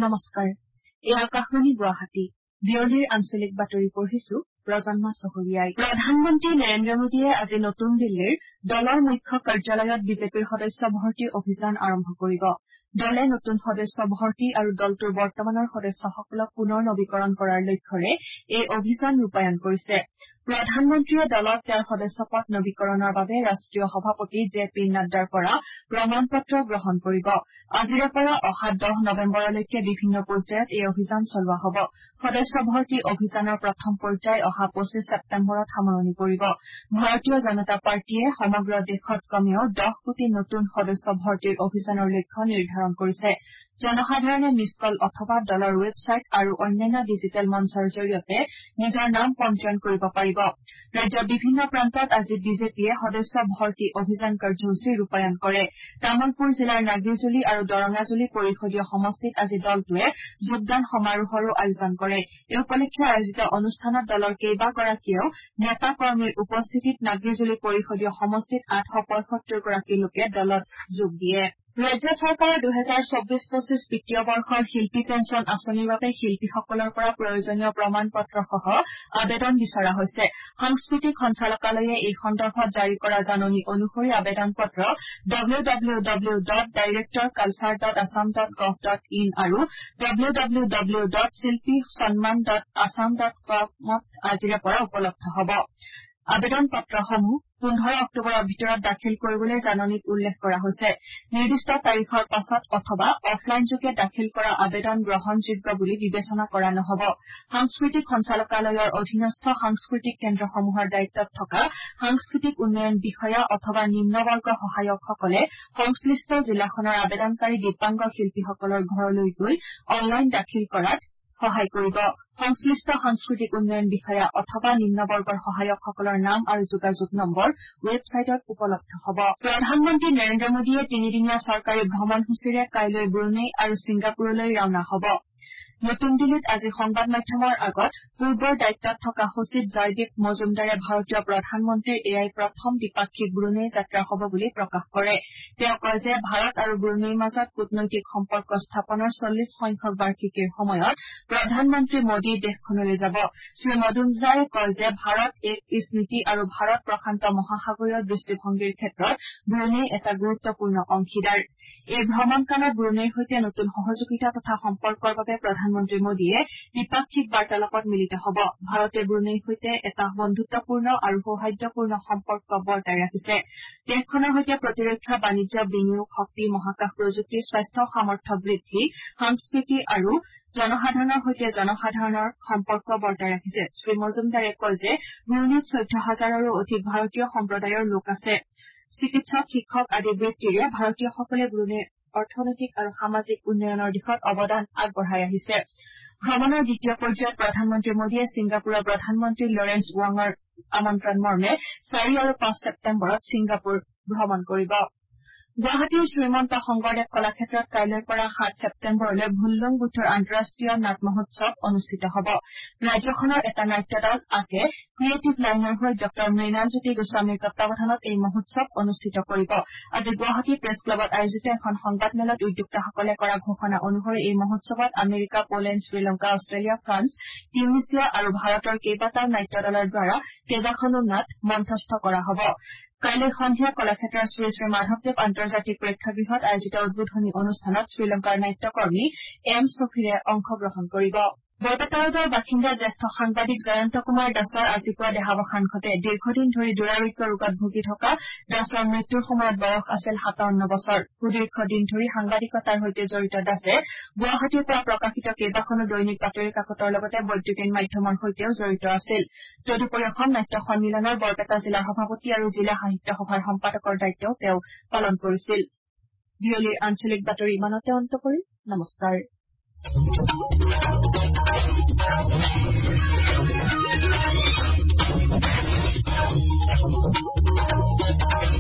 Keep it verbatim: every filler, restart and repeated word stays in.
নমস্কাৰ এই আকাশবাণী গুৱাহাটী বিয়লিৰ আঞ্চলিক বাতৰি পঢ়িছো প্ৰজন্মা চহৰীয়াই প্ৰধানমন্ত্ৰী নৰেন্দ্ৰ মোদীয়ে আজি নতুন দিল্লীৰ দলৰ মুখ্য কাৰ্যালয়ত বিজেপিৰ সদস্য ভৰ্তি অভিযান আৰম্ভ কৰিব দলে নতুন সদস্য ভৰ্তি আৰু দলটোৰ বৰ্তমানৰ সদস্যসকলক পুনৰ নবীকৰণ কৰাৰ লক্ষ্যৰে এই অভিযান ৰূপায়ণ কৰিছে প্ৰধানমন্ত্ৰীয়ে দলত তেওঁৰ সদস্য পদ নবীকৰণৰ বাবে ৰাষ্ট্ৰীয় সভাপতি জে পি নাড্ডাৰ পৰা প্ৰমাণ পত্ৰ গ্ৰহণ কৰিব আজিৰে পৰা অহা দহ নৱেম্বৰলৈকে বিভিন্ন পৰ্যায়ত এই অভিযান চলোৱা হ'ব সদস্য ভৰ্তি অভিযানৰ প্ৰথম পৰ্যায় অহা পঁচিশ ছেপ্টেম্বৰত সামৰণি পৰিব ভাৰতীয় জনতা পাৰ্টীয়ে সমগ্ৰ দেশত কমেও দহ কোটি নতুন সদস্য ভৰ্তিৰ অভিযানৰ লক্ষ্য নিৰ্ধাৰণ কৰিছে জনসাধাৰণে মিছ কল অথবা দলৰ ৱেবছাইট আৰু অন্যান্য ডিজিটেল মঞ্চৰ জৰিয়তে নিজৰ নাম পঞ্জীয়ন কৰিব পাৰিব ৰাজ্যৰ বিভিন্ন প্ৰান্তত আজি বিজেপিয়ে সদস্য ভৰ্তি অভিযান কাৰ্যসূচী ৰূপায়ণ কৰে তামুলপুৰ জিলাৰ নাগিৰজুলি আৰু দৰঙাজুলি পৰিষদীয় সমষ্টিত আজি দলটোৱে যোগদান সমাৰোহৰো আয়োজন কৰে এই উপলক্ষে আয়োজিত অনুষ্ঠানত দলৰ কেইবাগৰাকীও নেতা কৰ্মীৰ উপস্থিতিত নাগিৰজুলি পৰিষদীয় সমষ্টিত আঠশ পঁয়সত্তৰ গৰাকী লোকে দলত যোগ দিয়ে ৰাজ্য চৰকাৰৰ দুহেজাৰ চৌবিশ পঁচিশ বিত্তীয় বৰ্ষৰ শিল্পী পেঞ্চন আঁচনিৰ বাবে শিল্পীসকলৰ পৰা প্ৰয়োজনীয় প্ৰমাণ পত্ৰসহ আবেদন বিচৰা হৈছে সাংস্কৃতিক সঞ্চালকালয়ে এই সন্দৰ্ভত জাৰি কৰা জাননী অনুসৰি আবেদন পত্ৰ W W W dot director culture dot Assam dot gov dot in আৰু ডব্লিউ ডব্লিউ ডব্লিউ ডট শিল্পী সন্মান ডট আছাম ডট কমত আজিৰে পৰা উপলব্ধ হ'ব আবেদন পত্ৰসমূহ পোন্ধৰ অক্টোবৰৰ ভিতৰত দাখিল কৰিবলৈ জাননীত উল্লেখ কৰা হৈছে নিৰ্দিষ্ট তাৰিখৰ পাছত অথবা অফলাইনযোগে দাখিল কৰা আবেদন গ্ৰহণযোগ্য বুলি বিবেচনা কৰা নহ'ব সাংস্কৃতিক সঞ্চালকালয়ৰ অধীনস্থ সাংস্কৃতিক কেন্দ্ৰসমূহৰ দায়িত্বত থকা সাংস্কৃতিক উন্নয়ন বিষয়া অথবা নিম্নবৰ্গ সহায়কসকলে সংশ্লিষ্ট জিলাখনৰ আবেদনকাৰী দিব্যাংগ শিল্পীসকলৰ ঘৰলৈ গৈ অনলাইন দাখিল কৰাত সহায় কৰিব সংশ্লিষ্ট সাংস্কৃতিক উন্নয়ন বিষয়া অথবা নিম্নবৰ্গৰ সহায়কসকলৰ নাম আৰু যোগাযোগ নম্বৰ ৱেবছাইটত উপলব্ধ হ'ব প্ৰধানমন্ত্ৰী নৰেন্দ্ৰ মোদীয়ে তিনিদিনীয়া চৰকাৰী ভ্ৰমণসূচীৰে কাইলৈ ব্ৰুনেই আৰু ছিংগাপুৰলৈ ৰাওনা হ'ব নতুন দিল্লীত আজি সংবাদ মাধ্যমৰ আগত পূৰ্বৰ দায়িত্বত থকা সচিব জয়দীপ মজুমদাৰে ভাৰতীয় প্ৰধানমন্ত্ৰীৰ এয়াই প্ৰথম দ্বিপাক্ষিক ব্ৰুনেই যাত্ৰা হ'ব বুলি প্ৰকাশ কৰে তেওঁ কয় যে ভাৰত আৰু ব্ৰুনেইৰ মাজত কূটনৈতিক সম্পৰ্ক স্থাপনৰ চল্লিশ সংখ্যক বাৰ্ষিকীৰ সময়ত প্ৰধানমন্ত্ৰী মোদী দেশখনলৈ যাব শ্ৰীমজুমদাৰে কয় যে ভাৰত এক ইষ্ট নীতি আৰু ভাৰত প্ৰশান্ত মহাসাগৰীয় দৃষ্টিভংগীৰ ক্ষেত্ৰত ব্ৰুনেই এটা গুৰুত্বপূৰ্ণ অংশীদাৰ এই ভ্ৰমণকালত ব্ৰুনেইৰ সৈতে নতুন সহযোগিতা তথা সম্পৰ্কৰ বাবে প্ৰধানমন্ত্ৰী মোদীয়ে দ্বিপাক্ষিক বাৰ্তালাপত মিলিত হ'ব ভাৰতে ব্ৰুনেইৰ সৈতে এটা বন্ধুত্বপূৰ্ণ আৰু সৌহাৰ্দ্যপূৰ্ণ সম্পৰ্ক বৰ্তাই ৰাখিছে দেশখনৰ সৈতে প্ৰতিৰক্ষা বাণিজ্য বিনিয়োগ শক্তি মহাকাশ প্ৰযুক্তি স্বাস্থ্য সামৰ্থ্য বৃদ্ধি সংস্কৃতি আৰু জনসাধাৰণৰ সৈতে জনসাধাৰণৰ সম্পৰ্ক বৰ্তাই ৰাখিছে শ্ৰীমজুমদাৰে কয় যে ব্ৰুনেইত চৈধ্য হাজাৰৰো অধিক ভাৰতীয় সম্প্ৰদায়ৰ লোক আছে চিকিৎসক শিক্ষক আদি বৃত্তিৰে ভাৰতীয়সকলে ব্ৰুনেইৰ অৰ্থনৈতিক আৰু সামাজিক উন্নয়নৰ দিশত অৱদান আগবঢ়াই আহিছে ভ্ৰমণৰ দ্বিতীয় পৰ্যায়ত প্ৰধানমন্ত্ৰী মোদীয়ে ছিংগাপুৰৰ প্ৰধানমন্ত্ৰী লৰেন্স ৱাঙৰ আমন্ত্ৰণ মৰ্মে চাৰি আৰু পাঁচ ছেপ্টেম্বৰত ছিংগাপুৰ ভ্ৰমণ কৰিব গুৱাহাটীৰ শ্ৰীমন্ত শংকৰদেৱ কলাক্ষেত্ৰত কাইলৈৰ পৰা সাত ছেপ্টেম্বৰলৈ ভুল্লুং বুদ্ধৰ আন্তঃৰাষ্ট্ৰীয় নাট মহোৎসৱ অনুষ্ঠিত হ'ব ৰাজ্যখনৰ এটা নাট্য দল আকে ক্ৰিয়েটিভ লাইনৰ হৈ ডঃ মৃণালজ্যোতি গোস্বামীৰ তত্বাৱধানত এই মহোৎসৱ অনুষ্ঠিত কৰিব আজি গুৱাহাটী প্ৰেছ ক্লাবত আয়োজিত এখন সংবাদমেলত উদ্যোক্তাসকলে কৰা ঘোষণা অনুসৰি এই মহোৎসৱত America Poland Sri Lanka Australia France Tunisia আৰু ভাৰতৰ কেইবাটাও নাট্য দলৰ দ্বাৰা কেইবাখনো নাট মঞ্চস্থ কৰা হ'ব কাইলৈ সন্ধিয়া কলাক্ষেত্ৰৰ শ্ৰী শ্ৰী মাধৱদেৱ আন্তৰ্জাতিক প্ৰেক্ষাগৃহত আয়োজিত উদ্বোধনী অনুষ্ঠানত শ্ৰীলংকাৰ নাট্যকৰ্মী এম ছফিৰে অংশগ্ৰহণ কৰিব বৰপেটা ৰোডৰ বাসিন্দা জ্যেষ্ঠ সাংবাদিক জয়ন্ত কুমাৰ দাসৰ আজি পুৱা দেহাৱসান ঘটে দীৰ্ঘদিন ধৰি দুৰাৰোগ্য ৰোগত ভুগি থকা দাসৰ মৃত্যুৰ সময়ত বয়স আছিল সাতাৱন্ন বছৰ সুদীৰ্ঘ দিন ধৰি সাংবাদিকতাৰ সৈতে জড়িত দাসে গুৱাহাটীৰ পৰা প্ৰকাশিত কেইবাখনো দৈনিক বাতৰি কাকতৰ লগতে বৈদ্যুতিন মাধ্যমৰ সৈতেও জড়িত আছিল তদুপৰি অসম নাট্য সন্মিলনৰ বৰপেটা জিলাৰ সভাপতি আৰু জিলা সাহিত্য সভাৰ সম্পাদকৰ দায়িত্বও তেওঁ পালন কৰিছিল বিয়লিৰ আঞ্চলিক বাতৰি ইমানতে অন্ত পৰিল নমস্কাৰ Thank you.